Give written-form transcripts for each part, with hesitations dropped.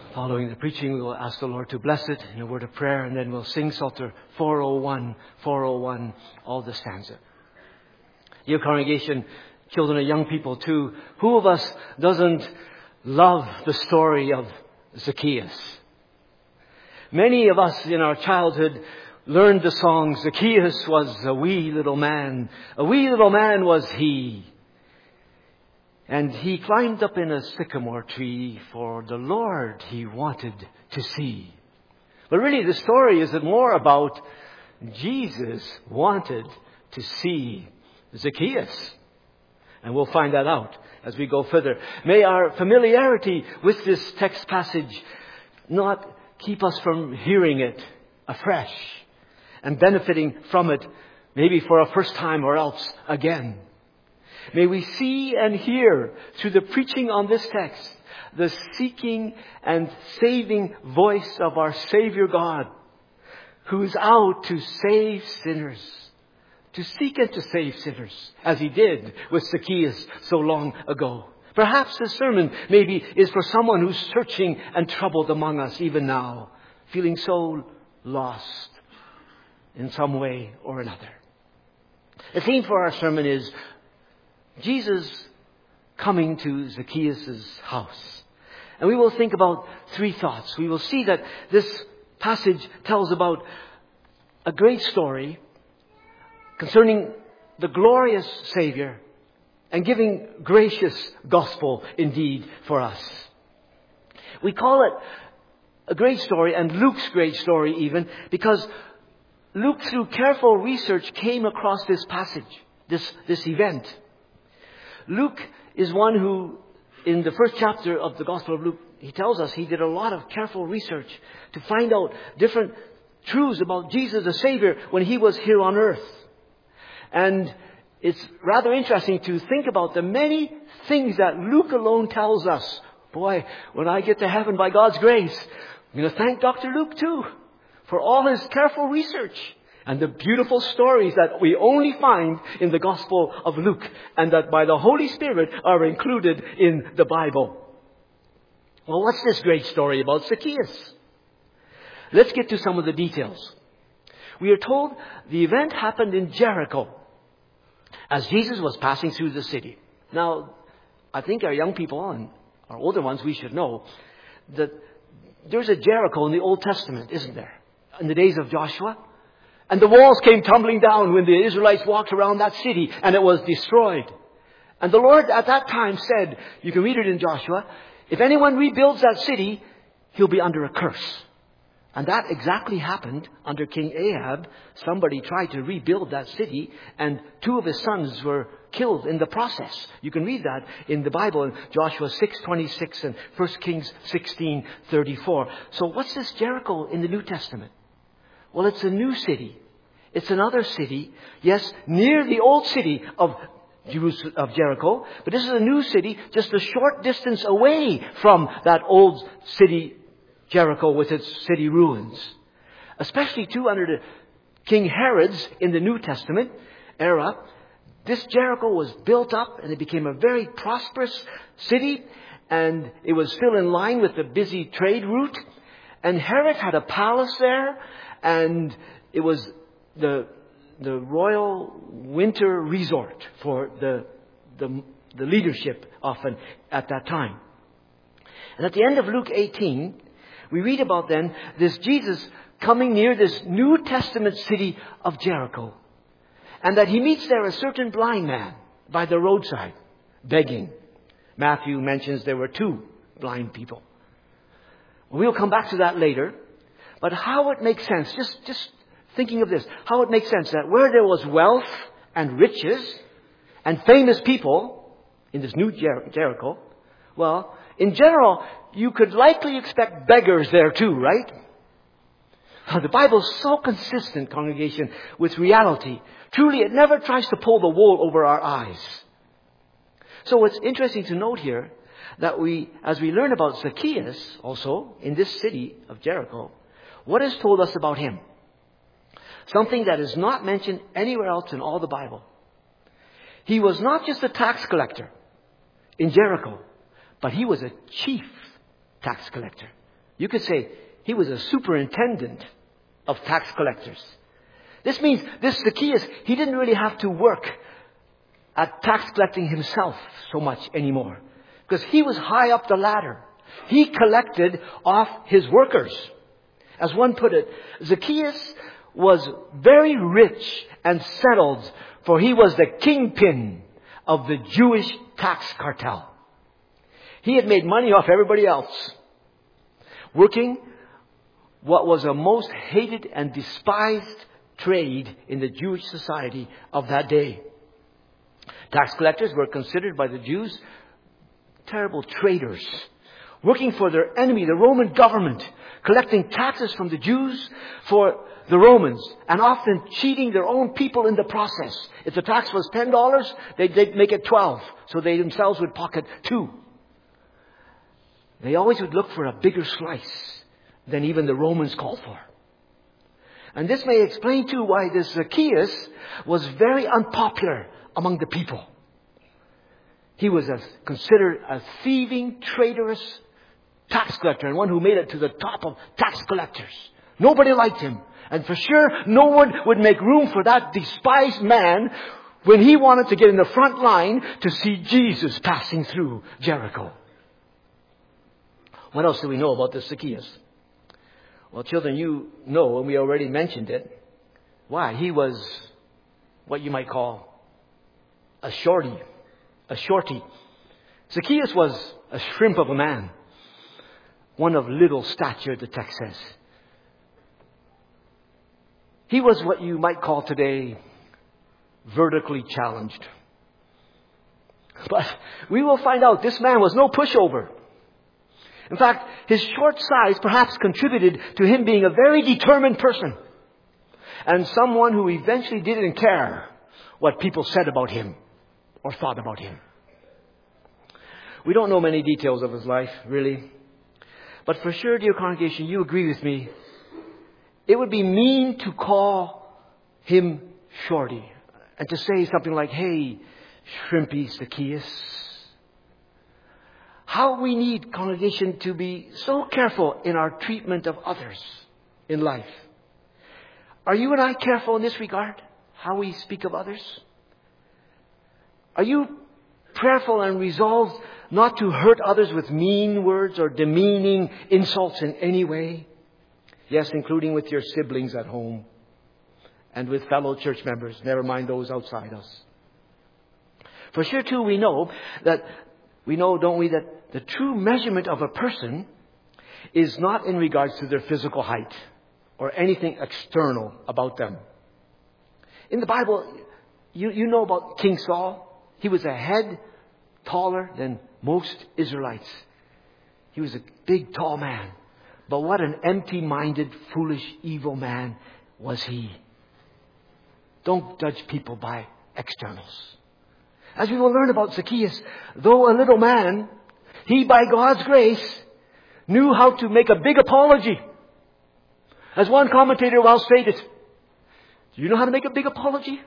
Following the preaching, we will ask the Lord to bless it in a word of prayer, and then we'll sing Psalter 401, 401, all the stanza. Dear congregation, children and young people too, who of us doesn't love the story of Zacchaeus? Many of us in our childhood learned the song, Zacchaeus was a wee little man was he. And he climbed up in a sycamore tree, for the Lord he wanted to see. But really the story is more about Jesus wanted to see Zacchaeus. And we'll find that out as we go further. May our familiarity with this text passage not keep us from hearing it afresh and benefiting from it, maybe for a first time or else again. May we see and hear through the preaching on this text the seeking and saving voice of our Savior God, who is out to save sinners, to seek and to save sinners, as he did with Zacchaeus so long ago. Perhaps this sermon maybe is for someone who's searching and troubled among us even now, feeling so lost in some way or another. The theme for our sermon is Jesus coming to Zacchaeus' house. And we will think about three thoughts. We will see that this passage tells about a great story concerning the glorious Savior and giving gracious gospel indeed for us. We call it a great story, and Luke's great story even, because Luke, through careful research, came across this passage, this event. Luke is one who, in the first chapter of the Gospel of Luke, he tells us he did a lot of careful research to find out different truths about Jesus the Savior when he was here on earth. And it's rather interesting to think about the many things that Luke alone tells us. Boy, when I get to heaven by God's grace, I'm going to thank Dr. Luke too for all his careful research and the beautiful stories that we only find in the Gospel of Luke, and that by the Holy Spirit are included in the Bible. Well, what's this great story about Zacchaeus? Let's get to some of the details. We are told the event happened in Jericho as Jesus was passing through the city. Now, I think our young people and our older ones, we should know that there's a Jericho in the Old Testament, isn't there? In the days of Joshua. And the walls came tumbling down when the Israelites walked around that city, and it was destroyed. And the Lord at that time said, you can read it in Joshua, if anyone rebuilds that city, he'll be under a curse. And that exactly happened under King Ahab. Somebody tried to rebuild that city, and 2 of his sons were killed in the process. You can read that in the Bible in Joshua 6:26 and 1 Kings 16:34. So what's this Jericho in the New Testament? Well, it's a new city. It's another city, yes, near the old city of Jericho, but this is a new city just a short distance away from that old city Jericho with its city ruins. Especially too under the King Herod's in the New Testament era, this Jericho was built up and it became a very prosperous city, and it was still in line with the busy trade route. And Herod had a palace there, and it was the royal winter resort for the leadership often at that time. And at the end of Luke 18, we read about then this Jesus coming near this New Testament city of Jericho. And that he meets there a certain blind man by the roadside, begging. Matthew mentions there were 2 blind people. We'll come back to that later. But how it makes sense, just thinking of this, how it makes sense that where there was wealth and riches and famous people in this new Jericho, well, in general, you could likely expect beggars there too, right? The Bible is so consistent, congregation, with reality. Truly, it never tries to pull the wool over our eyes. So it's interesting to note here that as we learn about Zacchaeus also in this city of Jericho, what is told us about him? Something that is not mentioned anywhere else in all the Bible. He was not just a tax collector in Jericho, but he was a chief tax collector. You could say he was a superintendent of tax collectors. This means this Zacchaeus, he didn't really have to work at tax collecting himself so much anymore, because he was high up the ladder. He collected off his workers. As one put it, Zacchaeus was very rich and settled, for he was the kingpin of the Jewish tax cartel. He had made money off everybody else, working what was a most hated and despised trade in the Jewish society of that day. Tax collectors were considered by the Jews terrible traitors, working for their enemy, the Roman government, collecting taxes from the Jews for the Romans, and often cheating their own people in the process. If the tax was $10, they'd make it 12, so they themselves would pocket 2. They always would look for a bigger slice than even the Romans called for. And this may explain too why this Zacchaeus was very unpopular among the people. He was considered a thieving, traitorous tax collector, and one who made it to the top of tax collectors. Nobody liked him. And for sure, no one would make room for that despised man when he wanted to get in the front line to see Jesus passing through Jericho. What else do we know about this Zacchaeus? Well, children, you know, and we already mentioned it. Why? He was what you might call a shorty. A shorty. Zacchaeus was a shrimp of a man. One of little stature, the text says. He was what you might call today vertically challenged. But we will find out this man was no pushover. In fact, his short size perhaps contributed to him being a very determined person, and someone who eventually didn't care what people said about him or thought about him. We don't know many details of his life, really. But for sure, dear congregation, you agree with me. It would be mean to call him shorty and to say something like, "Hey, shrimpy Zacchaeus." How we need, congregation, to be so careful in our treatment of others in life. Are you and I careful in this regard? How we speak of others? Are you prayerful and resolved not to hurt others with mean words or demeaning insults in any way? Yes, including with your siblings at home and with fellow church members. Never mind those outside us. For sure, too, we know, don't we, that the true measurement of a person is not in regards to their physical height or anything external about them. In the Bible, you know about King Saul. He was a head taller than most Israelites. He was a big, tall man. But what an empty-minded, foolish, evil man was he. Don't judge people by externals. As we will learn about Zacchaeus, though a little man, he, by God's grace, knew how to make a big apology. As one commentator well stated, do you know how to make a big apology?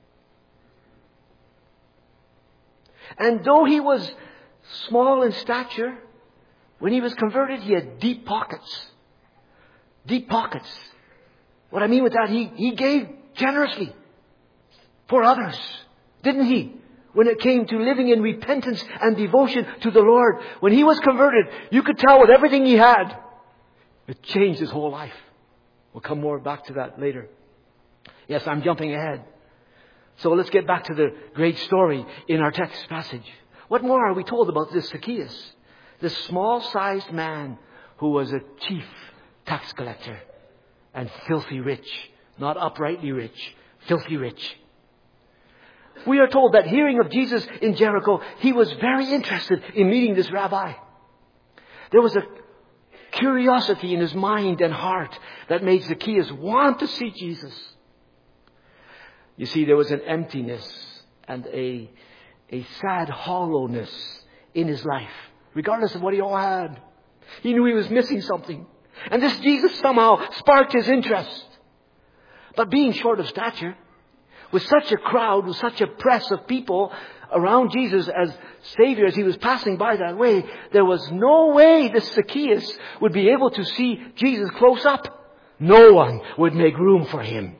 And though he was small in stature, when he was converted, he had deep pockets. Deep pockets. What I mean with that, he gave generously for others, didn't he? When it came to living in repentance and devotion to the Lord. When he was converted, you could tell with everything he had, it changed his whole life. We'll come more back to that later. Yes, I'm jumping ahead. So let's get back to the great story in our text passage. What more are we told about this Zacchaeus? This small-sized man who was a chief tax collector and filthy rich. Not uprightly rich, filthy rich. We are told that hearing of Jesus in Jericho, he was very interested in meeting this rabbi. There was a curiosity in his mind and heart that made Zacchaeus want to see Jesus. You see, there was an emptiness and a sad hollowness in his life, regardless of what he all had. He knew he was missing something. And this Jesus somehow sparked his interest. But being short of stature, with such a crowd, with such a press of people around Jesus as Savior as he was passing by that way, there was no way this Zacchaeus would be able to see Jesus close up. No one would make room for him.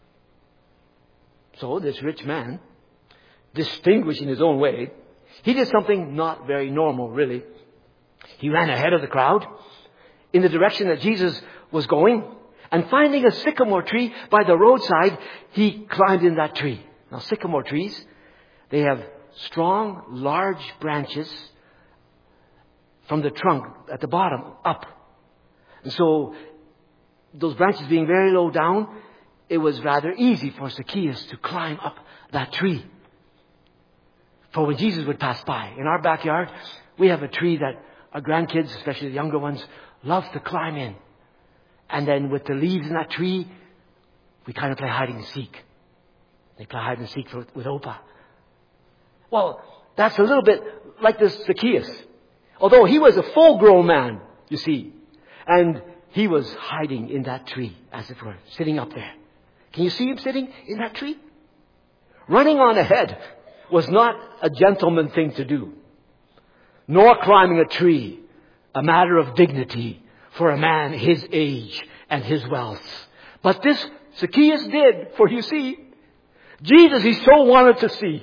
So this rich man, distinguished in his own way, he did something not very normal, really. He ran ahead of the crowd in the direction that Jesus was going, and finding a sycamore tree by the roadside, he climbed in that tree. Now, sycamore trees, they have strong, large branches from the trunk at the bottom up. And so, those branches being very low down, it was rather easy for Zacchaeus to climb up that tree. For when Jesus would pass by, in our backyard, we have a tree that our grandkids, especially the younger ones, love to climb in. And then with the leaves in that tree, we kind of play hide and seek. They play hide and seek with Opa. Well, that's a little bit like this Zacchaeus. Although he was a full-grown man, you see. And he was hiding in that tree, as it were, sitting up there. Can you see him sitting in that tree? Running on ahead was not a gentleman thing to do. Nor climbing a tree, a matter of dignity for a man his age and his wealth. But this Zacchaeus did, for you see, Jesus he so wanted to see.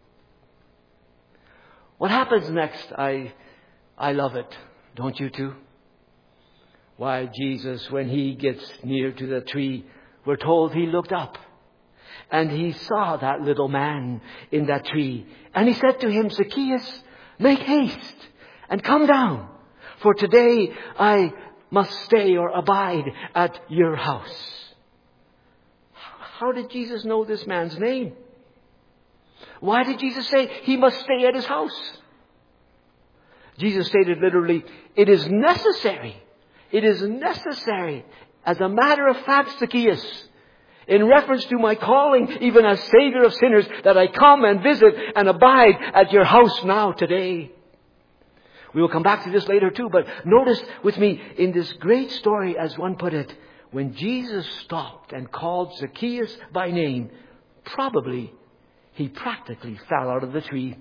What happens next? I love it. Don't you too? Why, Jesus, when he gets near to the tree, we're told he looked up. And he saw that little man in that tree. And he said to him, Zacchaeus, make haste and come down. For today I must stay or abide at your house. How did Jesus know this man's name? Why did Jesus say he must stay at his house? Jesus stated literally, it is necessary. It is necessary, as a matter of fact, Zacchaeus, in reference to my calling, even as Savior of sinners, that I come and visit and abide at your house now today. We will come back to this later too, but notice with me in this great story, as one put it, when Jesus stopped and called Zacchaeus by name, probably he practically fell out of the tree.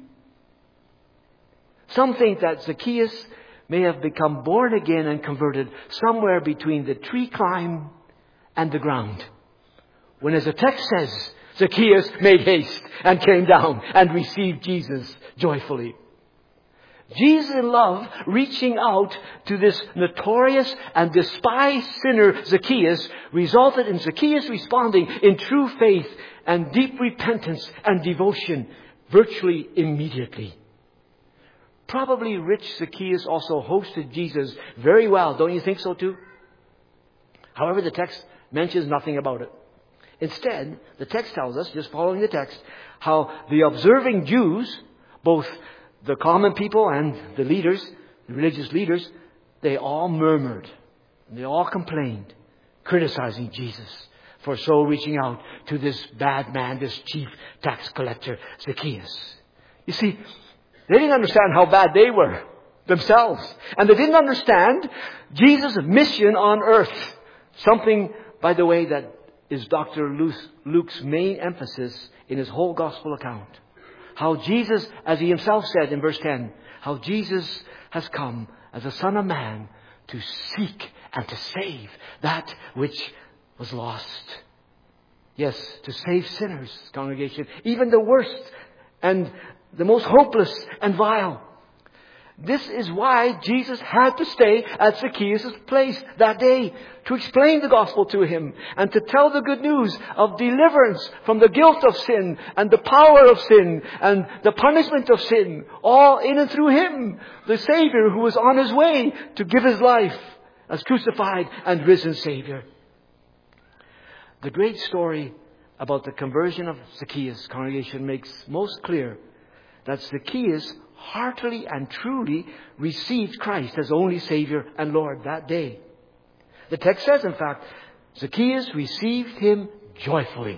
Some think that Zacchaeus may have become born again and converted somewhere between the tree climb and the ground. When, as the text says, Zacchaeus made haste and came down and received Jesus joyfully. Jesus in love, reaching out to this notorious and despised sinner Zacchaeus, resulted in Zacchaeus responding in true faith and deep repentance and devotion virtually immediately. Probably rich Zacchaeus also hosted Jesus very well. Don't you think so too? However, the text mentions nothing about it. Instead, the text tells us, just following the text, how the observing Jews, both the common people and the leaders, the religious leaders, they all murmured. They all complained, criticizing Jesus for so reaching out to this bad man, this chief tax collector, Zacchaeus. You see, they didn't understand how bad they were themselves. And they didn't understand Jesus' mission on earth. Something, by the way, that is Dr. Luke's main emphasis in his whole gospel account. How Jesus, as he himself said in verse 10, how Jesus has come as a Son of Man to seek and to save that which was lost. Yes, to save sinners, congregation, even the worst and the most hopeless and vile. This is why Jesus had to stay at Zacchaeus' place that day, to explain the gospel to him and to tell the good news of deliverance from the guilt of sin and the power of sin and the punishment of sin, all in and through him, the Savior who was on his way to give his life as crucified and risen Savior. The great story about the conversion of Zacchaeus, congregation, makes most clear that Zacchaeus heartily and truly received Christ as only Savior and Lord that day. The text says, in fact, Zacchaeus received him joyfully.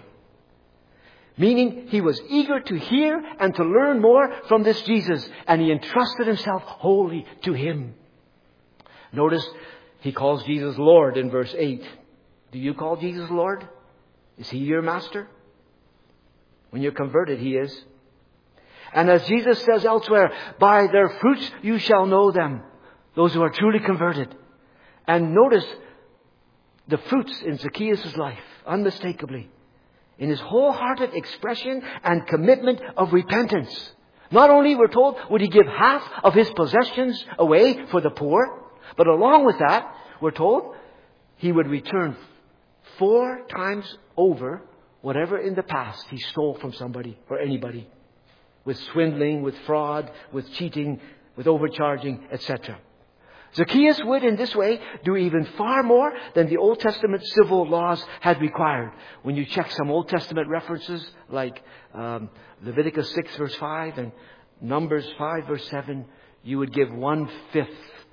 Meaning he was eager to hear and to learn more from this Jesus, and he entrusted himself wholly to him. Notice he calls Jesus Lord in verse 8. Do you call Jesus Lord? Is he your master? When you're converted, he is. And as Jesus says elsewhere, by their fruits you shall know them, those who are truly converted. And notice the fruits in Zacchaeus' life, unmistakably, in his wholehearted expression and commitment of repentance. Not only, we're told, would he give half of his possessions away for the poor, but along with that, we're told, he would return 4 times over whatever in the past he stole from somebody or anybody. With swindling, with fraud, with cheating, with overcharging, etc. Zacchaeus would in this way do even far more than the Old Testament civil laws had required. When you check some Old Testament references like Leviticus 6 verse 5 and Numbers 5 verse 7, you would give 1/5.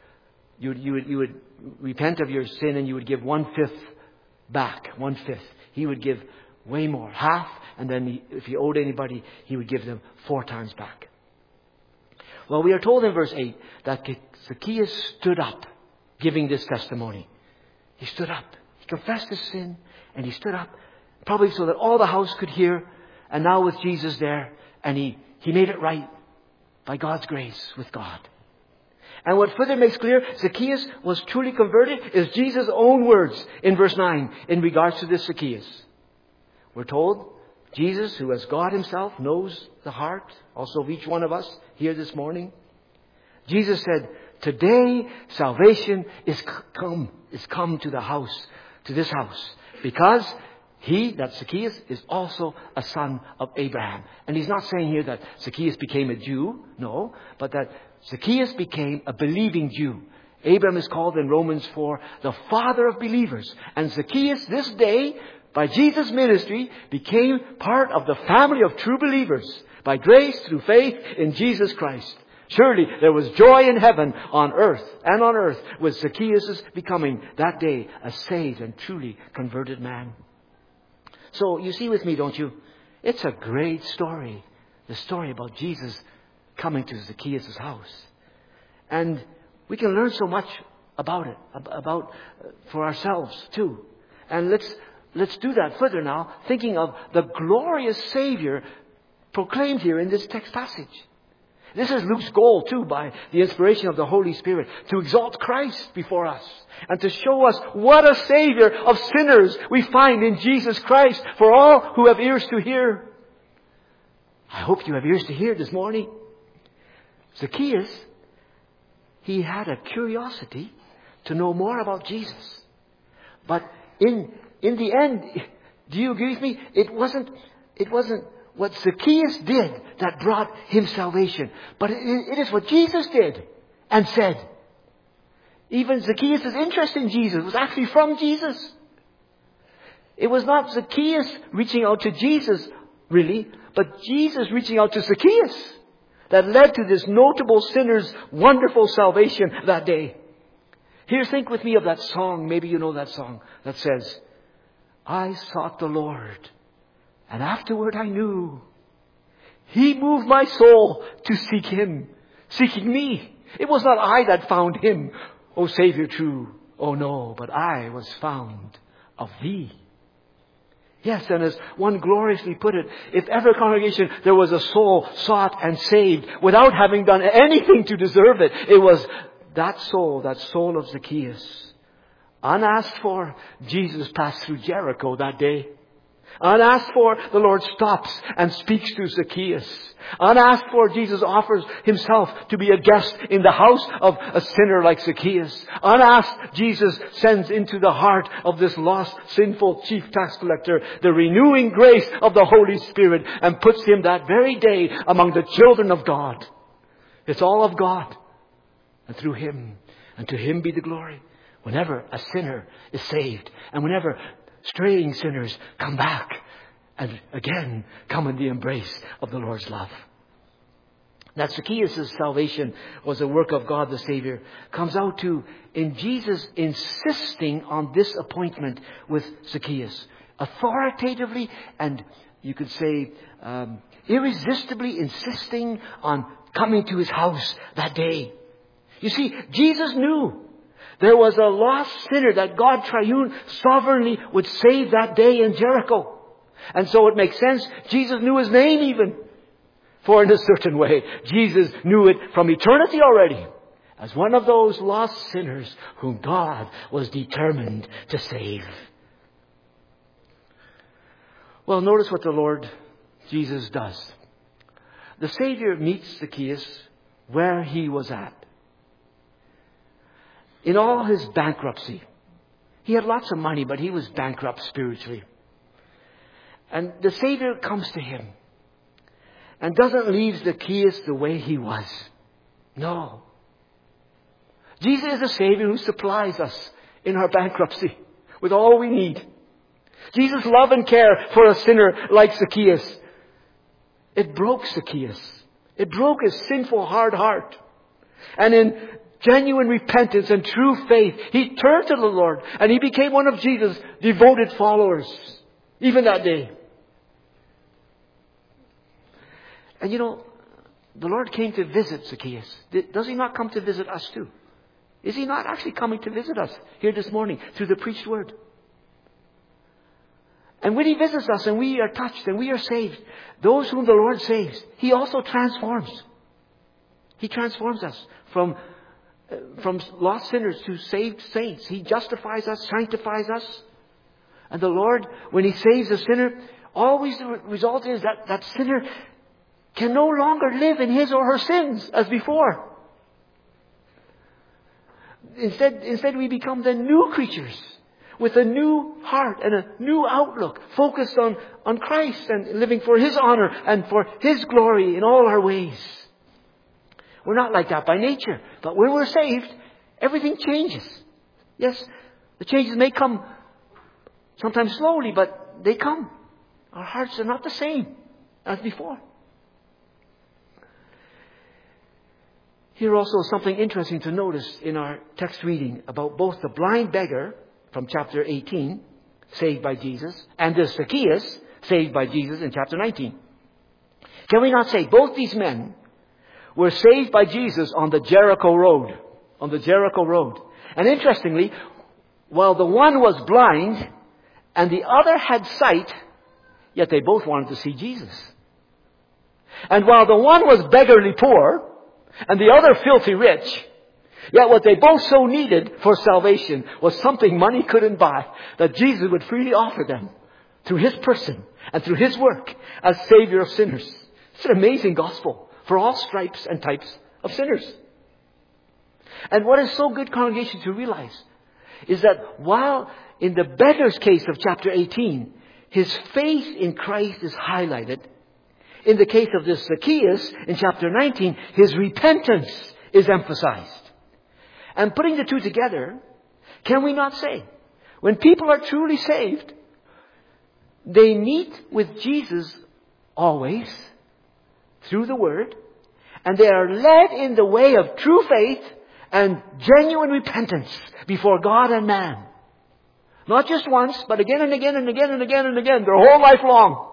You would repent of your sin and you would give 1/5 back. 1/5. He would give way more, half, and then if he owed anybody, he would give them 4 times back. Well, we are told in verse 8 that Zacchaeus stood up, giving this testimony. He stood up. He confessed his sin, and he stood up, probably so that all the house could hear. And now with Jesus there, and he made it right by God's grace with God. And what further makes clear Zacchaeus was truly converted is Jesus' own words in verse 9 in regards to this Zacchaeus. We're told Jesus, who as God himself knows the heart, also of each one of us here this morning. Jesus said, today salvation is come to the house, to this house, because he, that Zacchaeus, is also a son of Abraham. And he's not saying here that Zacchaeus became a Jew, no, but that Zacchaeus became a believing Jew. Abraham is called in Romans 4 the father of believers. And Zacchaeus this day, by Jesus' ministry, became part of the family of true believers by grace through faith in Jesus Christ. Surely there was joy in heaven on earth with Zacchaeus becoming that day a saved and truly converted man. So you see with me, don't you? It's a great story. The story about Jesus coming to Zacchaeus' house. And we can learn so much about it, for ourselves too. And let's do that further now, thinking of the glorious Savior proclaimed here in this text passage. This is Luke's goal too, by the inspiration of the Holy Spirit, to exalt Christ before us and to show us what a Savior of sinners we find in Jesus Christ for all who have ears to hear. I hope you have ears to hear this morning. Zacchaeus, he had a curiosity to know more about Jesus. But in the end, do you agree with me? It wasn't what Zacchaeus did that brought him salvation, but it is what Jesus did and said. Even Zacchaeus' interest in Jesus was actually from Jesus. It was not Zacchaeus reaching out to Jesus, really, but Jesus reaching out to Zacchaeus that led to this notable sinner's wonderful salvation that day. Here, think with me of that song. Maybe you know that song that says, I sought the Lord, and afterward I knew He moved my soul to seek Him, seeking me. It was not I that found Him, O Savior true. Oh no, but I was found of Thee. Yes, and as one gloriously put it, if ever, congregation, there was a soul sought and saved without having done anything to deserve it, it was that soul of Zacchaeus. Unasked for, Jesus passed through Jericho that day. Unasked for, the Lord stops and speaks to Zacchaeus. Unasked for, Jesus offers Himself to be a guest in the house of a sinner like Zacchaeus. Unasked, Jesus sends into the heart of this lost, sinful chief tax collector the renewing grace of the Holy Spirit and puts him that very day among the children of God. It's all of God. And through Him, and to Him be the glory. Whenever a sinner is saved, and whenever straying sinners come back and again come in the embrace of the Lord's love. That Zacchaeus' salvation was a work of God the Savior comes out to in Jesus insisting on this appointment with Zacchaeus. Authoritatively and you could say irresistibly insisting on coming to His house that day. You see, Jesus knew there was a lost sinner that God triune sovereignly would save that day in Jericho. And so it makes sense. Jesus knew his name even. For in a certain way, Jesus knew it from eternity already as one of those lost sinners whom God was determined to save. Well, notice what the Lord Jesus does. The Savior meets Zacchaeus where he was at. In all his bankruptcy, he had lots of money, but he was bankrupt spiritually. And the Savior comes to him and doesn't leave Zacchaeus the way he was. No. Jesus is a Savior who supplies us in our bankruptcy with all we need. Jesus' love and care for a sinner like Zacchaeus, it broke Zacchaeus. It broke his sinful, hard heart. And in genuine repentance and true faith, he turned to the Lord and he became one of Jesus' devoted followers, even that day. And you know, the Lord came to visit Zacchaeus. Does He not come to visit us too? Is He not actually coming to visit us here this morning through the preached word? And when He visits us and we are touched and we are saved, those whom the Lord saves, He also transforms. He transforms us from lost sinners to saved saints. He justifies us, sanctifies us. And the Lord, when He saves a sinner, always the result is that that sinner can no longer live in his or her sins as before. Instead we become the new creatures with a new heart and a new outlook, focused on Christ and living for His honor and for His glory in all our ways. We're not like that by nature, but when we're saved, everything changes. Yes, the changes may come sometimes slowly, but they come. Our hearts are not the same as before. Here also is something interesting to notice in our text reading about both the blind beggar from chapter 18, saved by Jesus, and the Zacchaeus, saved by Jesus in chapter 19. Can we not say both these men were saved by Jesus on the Jericho road? On the Jericho road. And interestingly, while the one was blind and the other had sight, yet they both wanted to see Jesus. And while the one was beggarly poor and the other filthy rich, yet what they both so needed for salvation was something money couldn't buy, that Jesus would freely offer them through His person and through His work as Savior of sinners. It's an amazing gospel for all stripes and types of sinners. And what is so good, congregation, to realize is that while in the beggar's case of chapter 18, his faith in Christ is highlighted, in the case of this Zacchaeus in chapter 19, his repentance is emphasized. And putting the two together, can we not say, when people are truly saved, they meet with Jesus always through the Word, and they are led in the way of true faith and genuine repentance before God and man. Not just once, but again and again and again and again and again, their whole life long.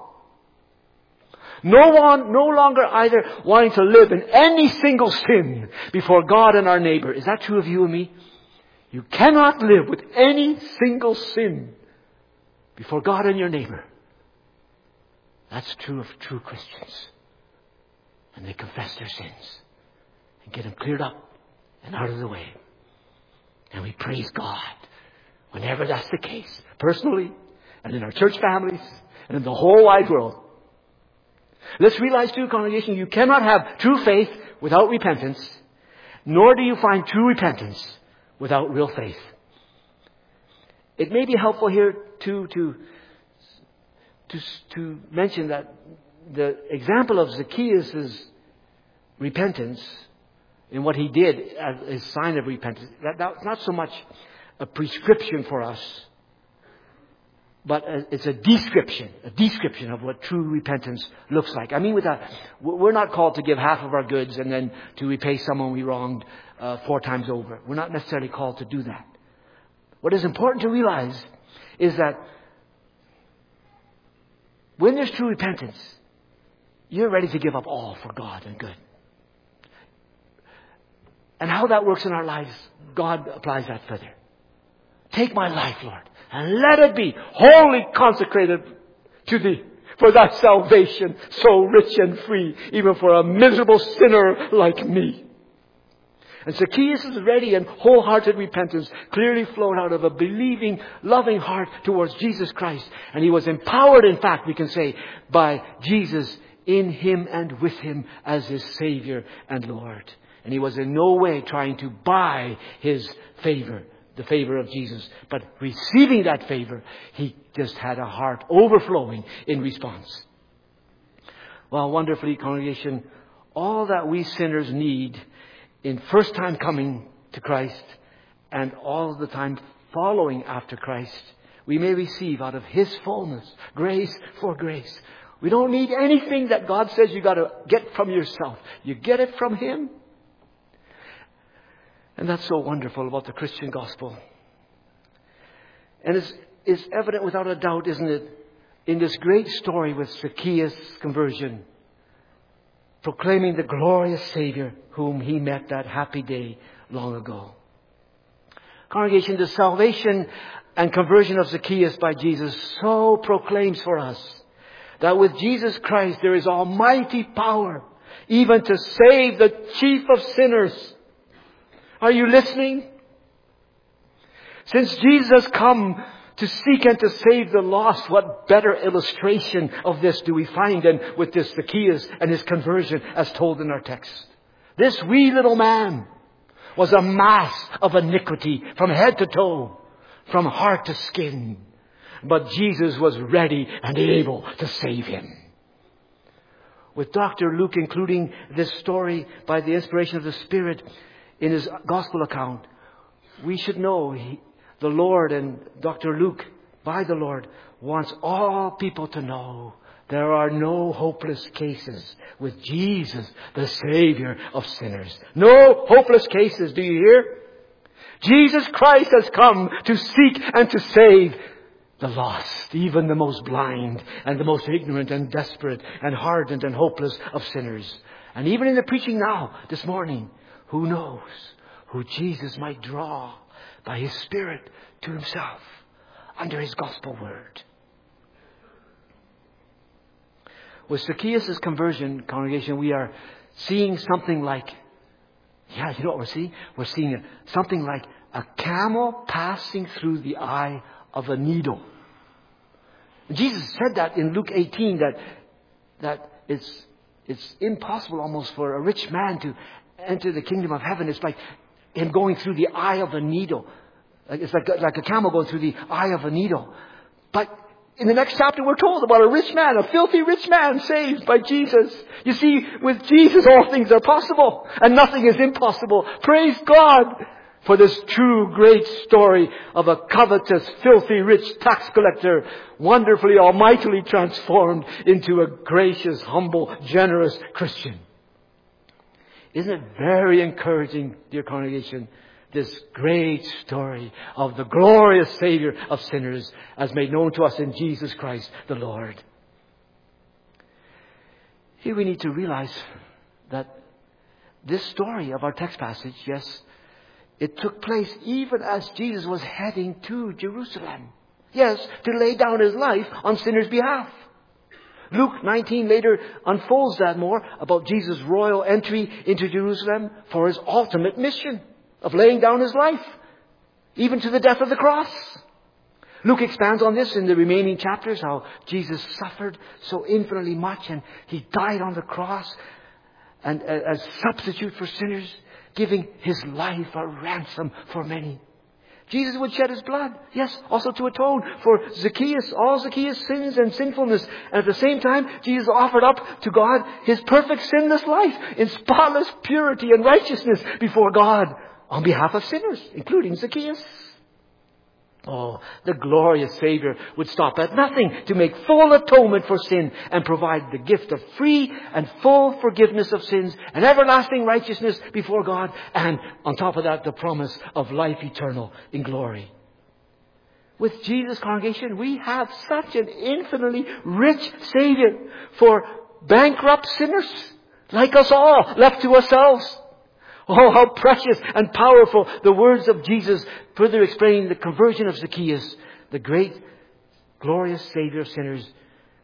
No longer either wanting to live in any single sin before God and our neighbor. Is that true of you and me? You cannot live with any single sin before God and your neighbor. That's true of true Christians. And they confess their sins and get them cleared up and out of the way. And we praise God whenever that's the case, personally and in our church families and in the whole wide world. Let's realize too, congregation, you cannot have true faith without repentance, nor do you find true repentance without real faith. It may be helpful here to mention that the example of Zacchaeus' repentance in what he did as a sign of repentance, that's not so much a prescription for us, but it's a description of what true repentance looks like. I mean, with that, we're not called to give half of our goods and then to repay someone we wronged 4 times over. We're not necessarily called to do that. What is important to realize is that when there's true repentance, you're ready to give up all for God and good. And how that works in our lives, God applies that further. Take my life, Lord, and let it be wholly consecrated to Thee. for that salvation so rich and free, even for a miserable sinner like me. And Zacchaeus' ready and wholehearted repentance clearly flowed out of a believing, loving heart towards Jesus Christ. And he was empowered, in fact, we can say, by Jesus in him and with him as his Savior and Lord. And he was in no way trying to buy his favor, the favor of Jesus. But receiving that favor, he just had a heart overflowing in response. Well, wonderfully, congregation, all that we sinners need in first time coming to Christ and all the time following after Christ, we may receive out of his fullness, grace for grace. We don't need anything that God says you got to get from yourself. You get it from him. And that's so wonderful about the Christian gospel. And it's evident without a doubt, isn't it, in this great story with Zacchaeus' conversion, proclaiming the glorious Savior whom he met that happy day long ago. Congregation, the salvation and conversion of Zacchaeus by Jesus so proclaims for us that with Jesus Christ there is almighty power even to save the chief of sinners. Are you listening? Since Jesus has come to seek and to save the lost, what better illustration of this do we find than with this Zacchaeus and his conversion as told in our text? This wee little man was a mass of iniquity from head to toe, from heart to skin. But Jesus was ready and able to save him. With Dr. Luke including this story by the inspiration of the Spirit in his gospel account, we should know the Lord, and Dr. Luke, by the Lord, wants all people to know there are no hopeless cases with Jesus, the Savior of sinners. No hopeless cases, do you hear? Jesus Christ has come to seek and to save the lost, even the most blind and the most ignorant and desperate and hardened and hopeless of sinners. And even in the preaching now, this morning, who knows who Jesus might draw by his Spirit to himself under his gospel word. With Zacchaeus' conversion, congregation, we are seeing something like, you know what we're seeing? We're seeing something like a camel passing through the eye of a needle. Jesus said that in Luke 18 that it's impossible almost for a rich man to enter the kingdom of heaven. It's like him going through the eye of a needle. It's like a camel going through the eye of a needle. But in the next chapter we're told about a rich man, a filthy rich man saved by Jesus. You see, with Jesus all things are possible and nothing is impossible. Praise God for this true great story of a covetous, filthy rich tax collector wonderfully, almightily transformed into a gracious, humble, generous Christian. Isn't it very encouraging, dear congregation, this great story of the glorious Savior of sinners as made known to us in Jesus Christ the Lord? Here we need to realize that this story of our text passage, yes, it took place even as Jesus was heading to Jerusalem. Yes, to lay down his life on sinners' behalf. Luke 19 later unfolds that more about Jesus' royal entry into Jerusalem for his ultimate mission of laying down his life, even to the death of the cross. Luke expands on this in the remaining chapters, how Jesus suffered so infinitely much and he died on the cross and as substitute for sinners, giving his life a ransom for many. Jesus would shed his blood, yes, also to atone for Zacchaeus, all Zacchaeus' sins and sinfulness. And at the same time, Jesus offered up to God his perfect sinless life in spotless purity and righteousness before God on behalf of sinners, including Zacchaeus. Oh, the glorious Savior would stop at nothing to make full atonement for sin and provide the gift of free and full forgiveness of sins and everlasting righteousness before God. And on top of that, the promise of life eternal in glory. With Jesus, congregation, we have such an infinitely rich Savior for bankrupt sinners like us all, left to ourselves. Oh, how precious and powerful the words of Jesus further explaining the conversion of Zacchaeus, the great, glorious Savior of sinners,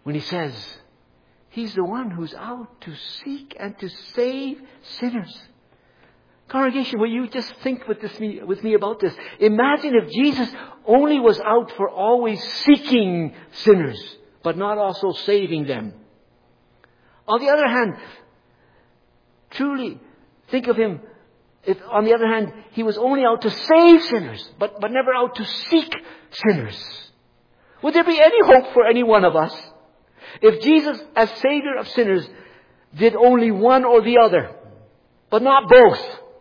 when he says, He's the one who's out to seek and to save sinners. Congregation, will you just think with me about this? Imagine if Jesus only was out for always seeking sinners, but not also saving them. On the other hand, truly think of Him, if on the other hand, He was only out to save sinners, but never out to seek sinners. Would there be any hope for any one of us if Jesus, as Savior of sinners, did only one or the other, but not both?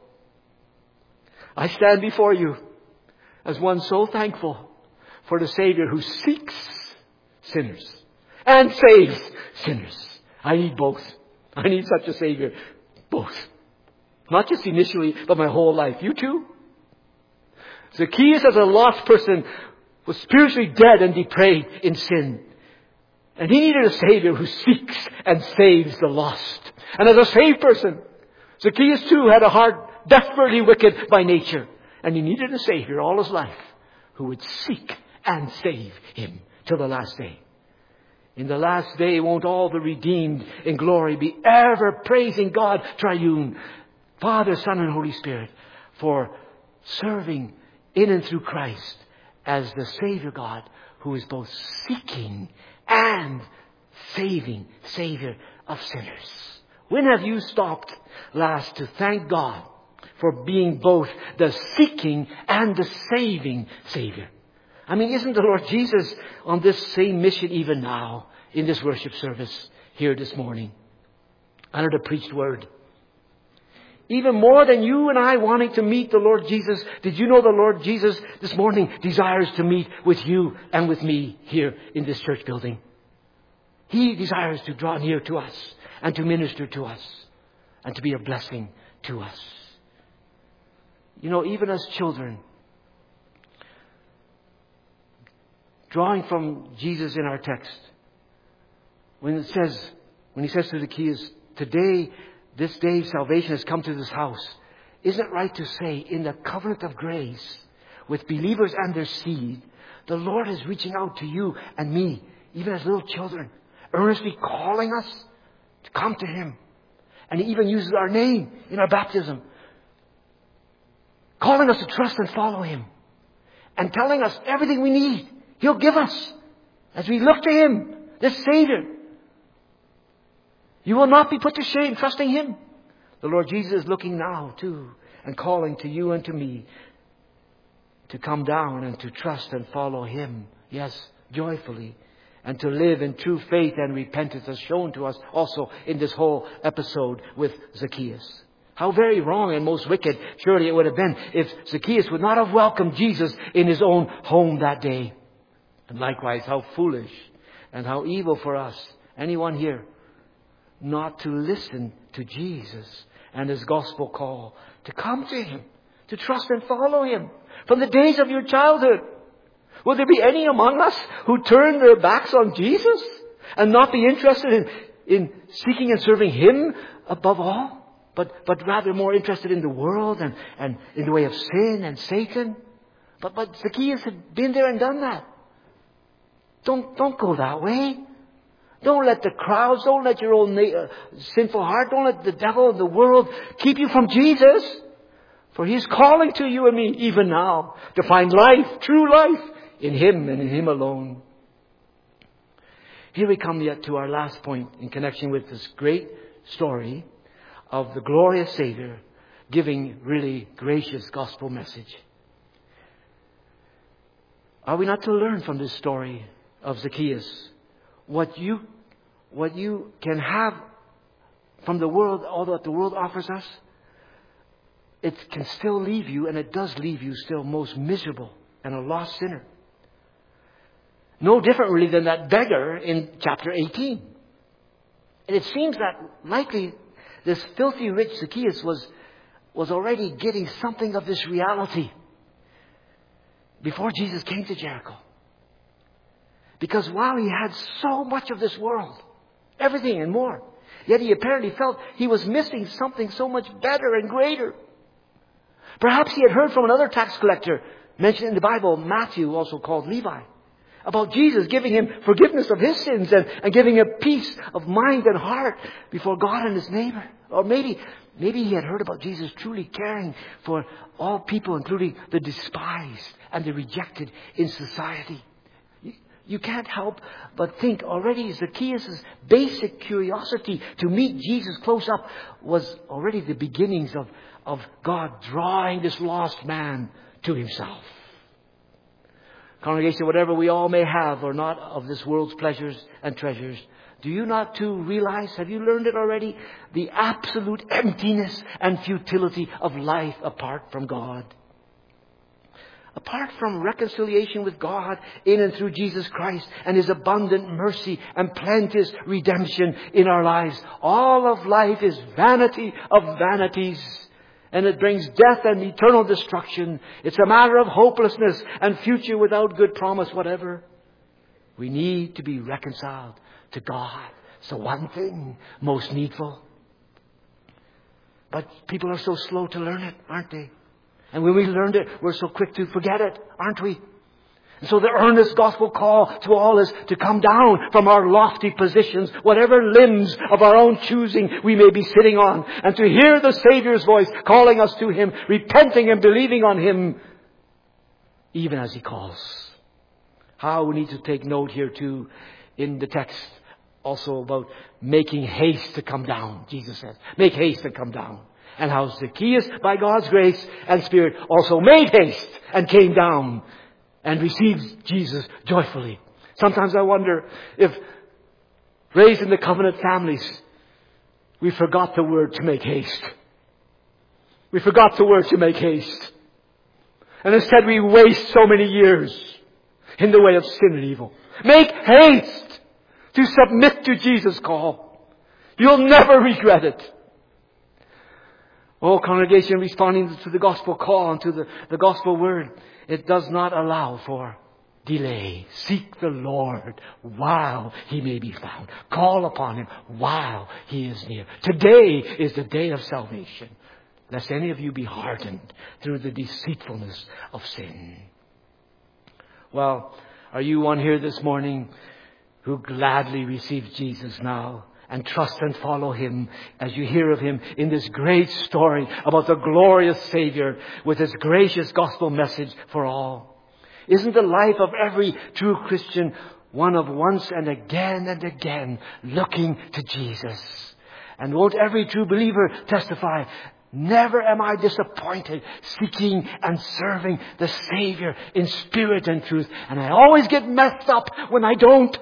I stand before you as one so thankful for the Savior who seeks sinners and saves sinners. I need both. I need such a Savior. Both. Not just initially, but my whole life. You too? Zacchaeus, as a lost person, was spiritually dead and depraved in sin. And he needed a Savior who seeks and saves the lost. And as a saved person, Zacchaeus too had a heart desperately wicked by nature. And he needed a Savior all his life who would seek and save him till the last day. In the last day, won't all the redeemed in glory be ever praising God triune, Father, Son, and Holy Spirit, for serving in and through Christ as the Savior God who is both seeking and saving Savior of sinners. When have you stopped last to thank God for being both the seeking and the saving Savior? I mean, isn't the Lord Jesus on this same mission even now in this worship service here this morning under the preached word? Even more than you and I wanting to meet the Lord Jesus, did you know the Lord Jesus this morning desires to meet with you and with me here in this church building? He desires to draw near to us and to minister to us and to be a blessing to us. You know, even as children, drawing from Jesus in our text, when he says to Zacchaeus, today, this day salvation has come to this house. Isn't it right to say, in the covenant of grace, with believers and their seed, the Lord is reaching out to you and me, even as little children, earnestly calling us to come to Him. And He even uses our name in our baptism, calling us to trust and follow Him, and telling us everything we need He'll give us as we look to Him, this Savior. You will not be put to shame trusting Him. The Lord Jesus is looking now too and calling to you and to me to come down and to trust and follow Him. Yes, joyfully. And to live in true faith and repentance as shown to us also in this whole episode with Zacchaeus. How very wrong and most wicked surely it would have been if Zacchaeus would not have welcomed Jesus in his own home that day. And likewise, how foolish and how evil for us, anyone here, not to listen to Jesus and His gospel call, to come to Him, to trust and follow Him from the days of your childhood. Will there be any among us who turn their backs on Jesus and not be interested in seeking and serving Him above all, but rather more interested in the world and in the way of sin and Satan? But Zacchaeus had been there and done that. Don't go that way. Don't let the crowds, don't let your own sinful heart, don't let the devil and the world keep you from Jesus. For He's calling to you and me even now to find life, true life, in Him and in Him alone. Here we come yet to our last point in connection with this great story of the glorious Savior giving really gracious gospel message. Are we not to learn from this story of Zacchaeus what you can have from the world, all that the world offers us? It can still leave you, and it does leave you still most miserable and a lost sinner. No different really than that beggar in chapter 18. And it seems that likely this filthy rich Zacchaeus was already getting something of this reality before Jesus came to Jericho. Because while he had so much of this world, everything and more, yet he apparently felt he was missing something so much better and greater. Perhaps he had heard from another tax collector mentioned in the Bible, Matthew, also called Levi, about Jesus giving him forgiveness of his sins and giving him peace of mind and heart before God and his neighbor. Or maybe he had heard about Jesus truly caring for all people, including the despised and the rejected in society. You can't help but think already Zacchaeus' basic curiosity to meet Jesus close up was already the beginnings of God drawing this lost man to himself. Congregation, whatever we all may have or not of this world's pleasures and treasures, do you not too realize, have you learned it already, the absolute emptiness and futility of life apart from God? Apart from reconciliation with God in and through Jesus Christ and His abundant mercy and plenteous redemption in our lives, all of life is vanity of vanities. And it brings death and eternal destruction. It's a matter of hopelessness and future without good promise whatever. We need to be reconciled to God. It's the one thing most needful. But people are so slow to learn it, aren't they? And when we learned it, we're so quick to forget it, aren't we? And so the earnest gospel call to all is to come down from our lofty positions, whatever limbs of our own choosing we may be sitting on, and to hear the Savior's voice calling us to Him, repenting and believing on Him, even as He calls. How we need to take note here too in the text also about making haste to come down. Jesus says, make haste to come down. And how Zacchaeus, by God's grace and Spirit, also made haste and came down and received Jesus joyfully. Sometimes I wonder if, raised in the covenant families, we forgot the word to make haste. We forgot the word to make haste. And instead we waste so many years in the way of sin and evil. Make haste to submit to Jesus' call. You'll never regret it. Oh, congregation, responding to the gospel call and to the gospel word, it does not allow for delay. Seek the Lord while He may be found. Call upon Him while He is near. Today is the day of salvation, lest any of you be hardened through the deceitfulness of sin. Well, are you one here this morning who gladly receives Jesus now and trust and follow Him as you hear of Him in this great story about the glorious Savior with His gracious gospel message for all? Isn't the life of every true Christian one of once and again looking to Jesus? And won't every true believer testify, never am I disappointed seeking and serving the Savior in spirit and truth, and I always get messed up when I don't.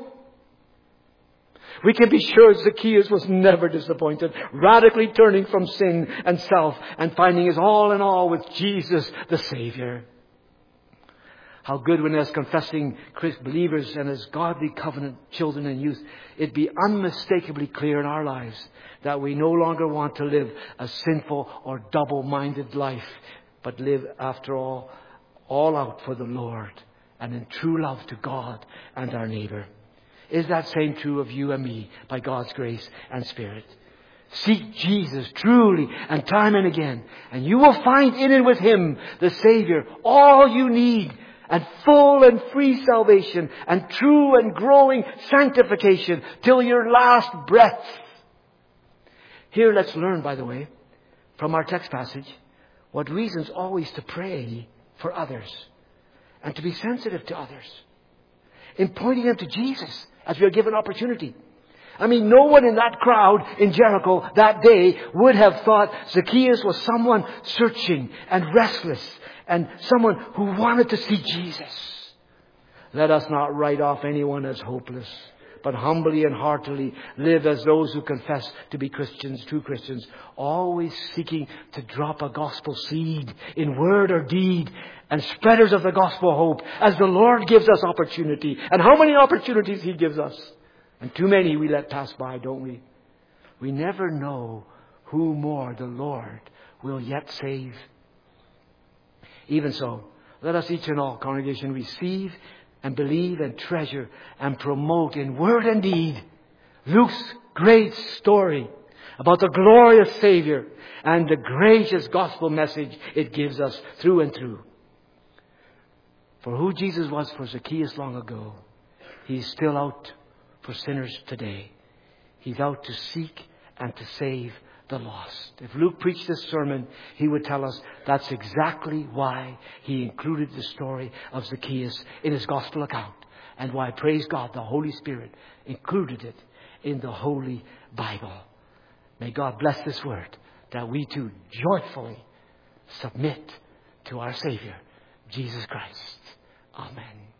We can be sure Zacchaeus was never disappointed, radically turning from sin and self and finding his all in all with Jesus the Savior. How good when as confessing believers and as godly covenant children and youth, it'd be unmistakably clear in our lives that we no longer want to live a sinful or double-minded life, but live after all out for the Lord and in true love to God and our neighbor. Is that same true of you and me by God's grace and Spirit? Seek Jesus truly and time and again, and you will find in and with Him, the Savior, all you need, and full and free salvation, and true and growing sanctification till your last breath. Here let's learn, by the way, from our text passage, what reasons always to pray for others and to be sensitive to others in pointing them to Jesus as we are given opportunity. I mean, no one in that crowd in Jericho that day would have thought Zacchaeus was someone searching and restless and someone who wanted to see Jesus. Let us not write off anyone as hopeless, but humbly and heartily live as those who confess to be Christians, true Christians, always seeking to drop a gospel seed in word or deed, and spreaders of the gospel hope as the Lord gives us opportunity. And how many opportunities He gives us? And too many we let pass by, don't we? We never know who more the Lord will yet save. Even so, let us each and all, congregation, receive and believe and treasure and promote in word and deed Luke's great story about the glorious Savior and the gracious gospel message it gives us through and through. For who Jesus was for Zacchaeus long ago, He's still out for sinners today. He's out to seek and to save the lost. If Luke preached this sermon, he would tell us that's exactly why he included the story of Zacchaeus in his gospel account, and why, praise God, the Holy Spirit included it in the Holy Bible. May God bless this word, that we too joyfully submit to our Savior, Jesus Christ. Amen.